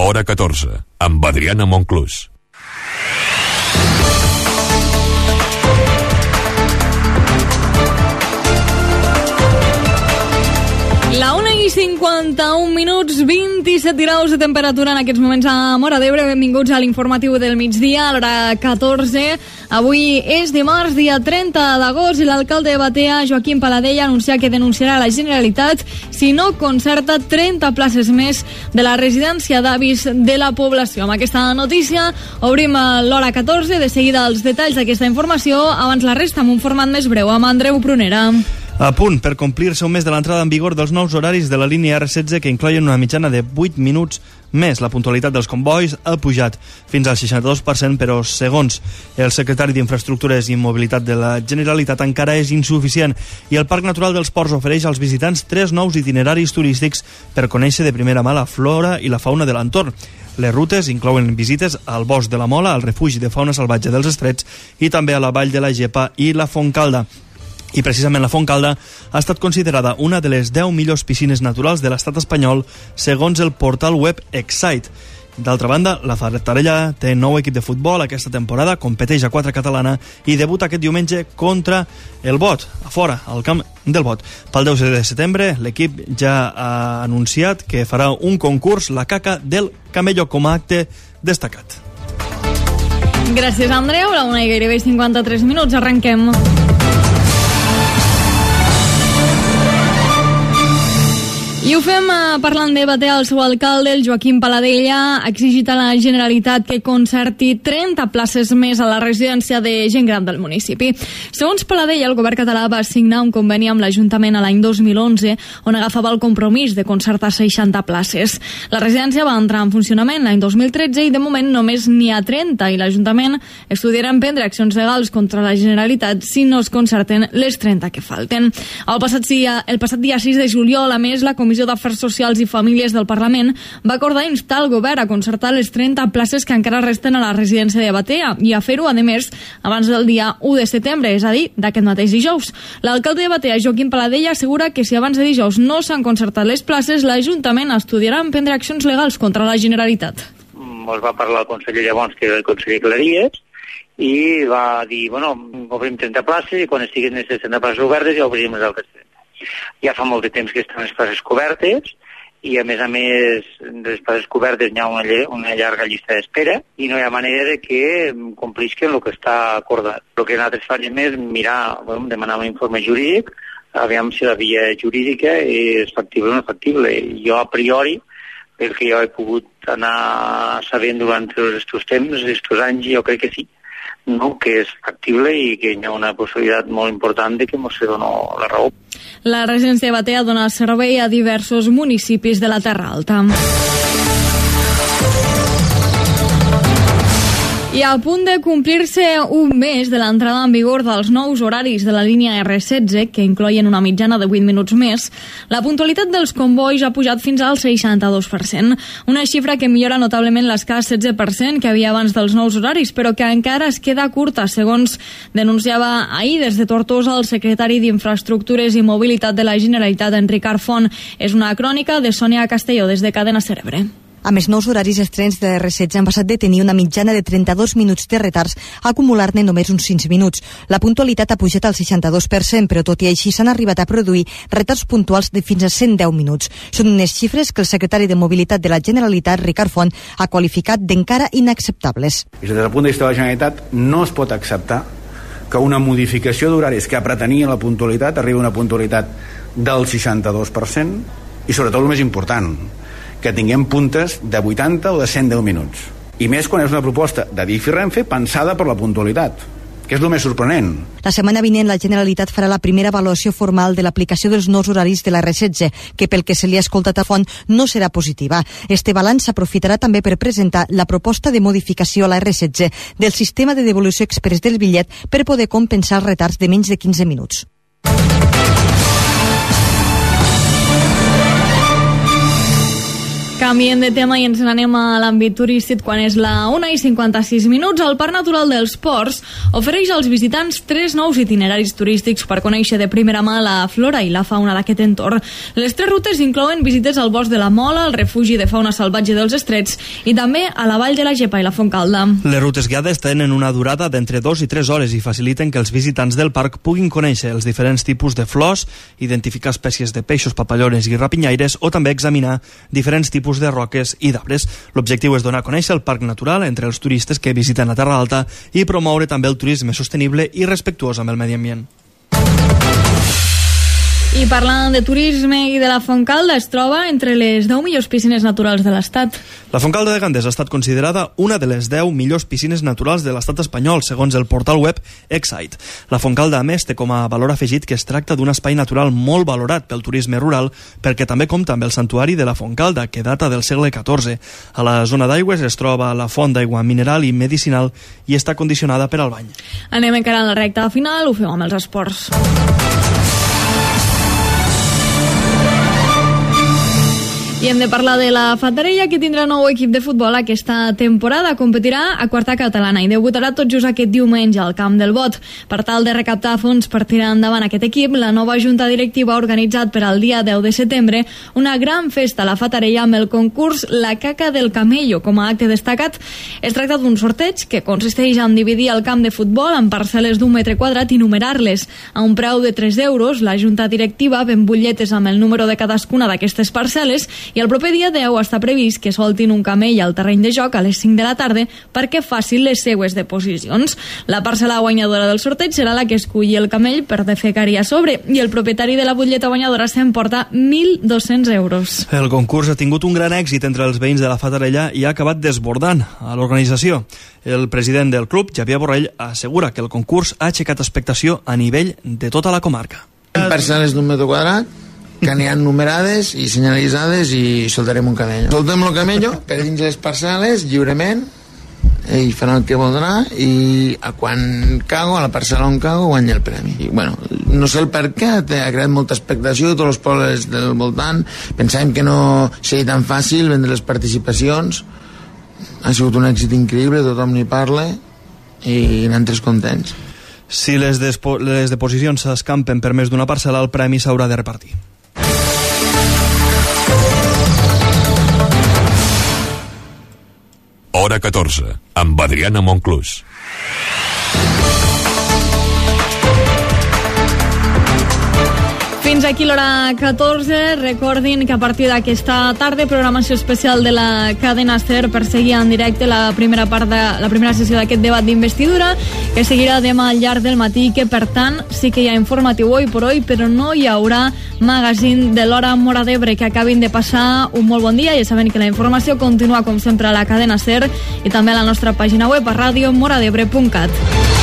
Hora 14, amb Adriana Monclús. La 1:51 minuts, 27 graus de temperatura en aquests moments a Móra d'Ebre. Benvinguts a l'informatiu del migdia, a l'hora 14. Avui és dimarts, dia 30 d'agost, i l'alcalde de Batea, Joaquim Paladella, ha anunciat que denunciarà a la Generalitat si no concerta 30 places més de la residència d'avis de la població. Amb aquesta notícia obrim l'hora 14. De seguida els detalls d'aquesta informació, abans la resta amb un format més breu, amb Andreu Prunera. A punt per complir-se un mes de l'entrada en vigor dels nous horaris de la línia R16, que inclouen una mitjana de 8 minuts més. La puntualitat dels convois ha pujat fins al 62%, però segons el secretari d'Infraestructures i Mobilitat de la Generalitat encara és insuficient, i el Parc Natural dels Ports ofereix als visitants 3 nous itineraris turístics per conèixer de primera mà la flora i la fauna de l'entorn. Les rutes inclouen visites al Bosc de la Mola, al refugi de fauna salvatge dels Estrets i també a la Vall de la Gepa i la Fontcalda. I precisament la Fontcalda ha estat considerada una de les 10 millors piscines naturals de l'estat espanyol, segons el portal web Excite. D'altra banda, la Fartarella té nou equip de futbol aquesta temporada, competeix a 4 catalana i debuta aquest diumenge contra el Bot, a fora, al camp del Bot. Pel 10 de setembre, l'equip ja ha anunciat que farà un concurs, la caca del camello, com a acte destacat. Gràcies, Andreu. La 1:53 minuts, arrenquem. I ho fem parlant de Batea. El seu alcalde, el Joaquim Paladella, ha exigit a la Generalitat que concerti 30 places més a la residència de gent gran del municipi. Segons Paladella, el govern català va signar un conveni amb l'Ajuntament a l'any 2011 on agafava el compromís de concertar 60 places. La residència va entrar en funcionament l'any 2013 i de moment només n'hi ha 30, i l'Ajuntament estudiarà emprendre accions legals contra la Generalitat si no es concerten les 30 que falten. El passat dia 6 de juliol, a més, la Comissió d'Afers Socials i Famílies del Parlament va acordar instar el govern a concertar les 30 places que encara resten a la residència de Batea i a fer-ho, a més, abans del dia 1 de setembre, és a dir, d'aquest mateix dijous. L'alcalde de Batea, Joaquim Paladella, assegura que si abans de dijous no s'han concertat les places, l'Ajuntament estudiarà emprendre accions legals contra la Generalitat. Ens va parlar el conseller llavors, que era el conseller Claries, i va dir, obrim 30 places i quan estiguin les 60 places obertes ja obrim les altres 30. Ja fa molt de temps que estan les places cobertes i a més de les places cobertes hi ha una llarga llista d'espera i no hi ha manera de que complisquen el que està acordat. El que nosaltres farem és mirar, demanar un informe jurídic, aviam si la via jurídica és factible o no factible. Jo a priori, el que jo he pogut anar sabent durant aquests temps, aquests anys, jo crec que sí, que és factible i que hi ha una possibilitat molt important de que ens doni la raó. La residència de Batea dona servei a diversos municipis de la Terra Alta. I a punt de complir-se un mes de l'entrada en vigor dels nous horaris de la línia R16, que incloien una mitjana de 8 minuts més, la puntualitat dels convois ha pujat fins al 62%, una xifra que millora notablement l'escàs 16% que havia abans dels nous horaris, però que encara es queda curta, segons denunciava ahir des de Tortosa el secretari d'Infraestructures i Mobilitat de la Generalitat, Enric Arfont. És una crònica de Sònia Castelló des de Cadena Cerebre. Amb els nous horaris estrens de R16 han passat de tenir una mitjana de 32 minuts de retards a acumular-ne només uns 5 minuts. La puntualitat ha pujat al 62%, però tot i així s'han arribat a produir retards puntuals de fins a 110 minuts. Són unes xifres que el secretari de Mobilitat de la Generalitat, Ricard Font, ha qualificat d'encara inacceptables. I des del punt de vista de la Generalitat no es pot acceptar que una modificació d'horaris que pretenia la puntualitat arribi a una puntualitat del 62% i sobretot el més important, que tinguem puntes de 80 o de 110 minuts. I més quan és una proposta de DIF i Renfe pensada per la puntualitat, que és el més sorprenent. La setmana vinent la Generalitat farà la primera avaluació formal de l'aplicació dels nous horaris de la R16, que pel que se li ha escoltat a Font no serà positiva. Este balanç s'aprofitarà també per presentar la proposta de modificació a la R16 del sistema de devolució express del bitllet per poder compensar els retards de menys de 15 minuts. Canviem de tema i ens n'anem a l'àmbit turístic quan és la 1:56. El Parc Natural dels Ports ofereix als visitants 3 nous itineraris turístics per conèixer de primera mà la flora i la fauna d'aquest entorn. Les 3 rutes inclouen visites al bosc de la Mola, al refugi de fauna salvatge dels Estrets i també a la vall de la Gepa i la Fontcalda. Les rutes guiades tenen una durada d'entre 2 i 3 hores i faciliten que els visitants del parc puguin conèixer els diferents tipus de flors, identificar espècies de peixos, papallones i rapinyaires o també examinar diferents tipus de roques i d'arbres. L'objectiu és donar a conèixer el parc natural entre els turistes que visiten la Terra Alta i promoure també el turisme sostenible i respectuós amb el medi ambient. I parlant de turisme i de la Fontcalda, es troba entre les 10 millors piscines naturals de l'Estat. La Fontcalda de Gandés ha estat considerada una de les 10 millors piscines naturals de l'Estat espanyol, segons el portal web Excite. La Fontcalda, a més, té com a valor afegit que es tracta d'un espai natural molt valorat pel turisme rural, perquè també compta amb el santuari de la Fontcalda, que data del segle XIV. A la zona d'aigües es troba la font d'aigua mineral i medicinal i està condicionada per al bany. Anem encara a la recta final, ho fem amb els esports. I hem de parlar de la Fatarella, que tindrà nou equip de futbol aquesta temporada. Competirà a quarta catalana i debutarà tot just aquest diumenge al Camp del Bot. Per tal de recaptar fons per tirar endavant aquest equip, la nova junta directiva ha organitzat per al dia 10 de setembre una gran festa a la Fatarella amb el concurs La Caca del Camello com a acte destacat. Es tracta d'un sorteig que consisteix en dividir el camp de futbol en parcel·les d'1 metre quadrat i numerar-les. A un preu de 3 euros, la junta directiva ven butlletes amb el número de cadascuna d'aquestes parcel·les i el proper dia 10 està previst que soltin un camell al terreny de joc a les 5 de la tarda perquè facin les seues deposicions. La parcel·la guanyadora del sorteig serà la que esculli el camell per defecar-hi a sobre i el propietari de la butlleta guanyadora s'emporta 1.200 euros. El concurs ha tingut un gran èxit entre els veïns de la Fatarella i ha acabat desbordant a l'organització. El president del club, Xavier Borrell, assegura que el concurs ha aixecat expectació a nivell de tota la comarca. Parcel·les d'1 metre quadrat que n'hi ha numerades i senyalitzades i soltarem un camello. Soltem el camello per dins les parcel·les lliurement i faran el que voldrà i quan cago, a la parcel·la on cago, guanya el premi. I, bueno, no sé el per què, ha creat molta expectació a tots els pobles del voltant. Pensàvem que no seria tan fàcil vendre les participacions. Ha sigut un èxit increïble, tothom n'hi parla i nosaltres contents. Si les deposicions s'escampen per més d'una parcel·la, el premi s'haurà de repartir. Hora 14, amb Adriana Monclús. Fins aquí l'hora 14. Recordin que a partir d'aquesta tarda programació especial de la cadena SER per seguir en directe la primera sessió d'aquest debat d'investidura, que seguirà demà al llarg del matí, que per tant sí que hi ha informatiu hoy por hoy, però no hi haurà magazín de l'hora Móra d'Ebre. Que acabin de passar un molt bon dia. Ja saben que la informació continua com sempre a la cadena SER i també a la nostra pàgina web a radiomoradebre.cat.